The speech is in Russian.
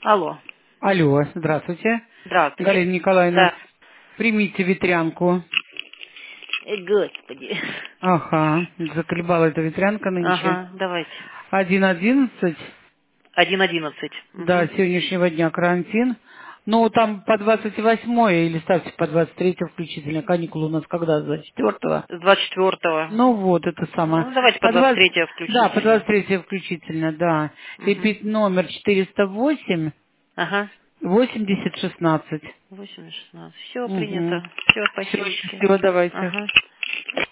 Алло. Алло, здравствуйте. Здравствуйте. Галина Николаевна, Да. примите ветрянку. Господи. Ага, заколебала эта ветрянка нынче. Ага, давайте. 1.11, 1:11. да, Угу. с сегодняшнего дня карантин. Ну, там по 28 или ставьте по 23 включительно. Каникулы у нас когда? С 24-го? С 24-го. Ну вот, это самое. Ну, давайте по По 20, 23 да, по включительно. 23 включительно, да. И Угу. номер 408 Ага. 8016. 8:16. Все Угу. принято. Все, Все, спасибочки. счастливо, давайте. Ага.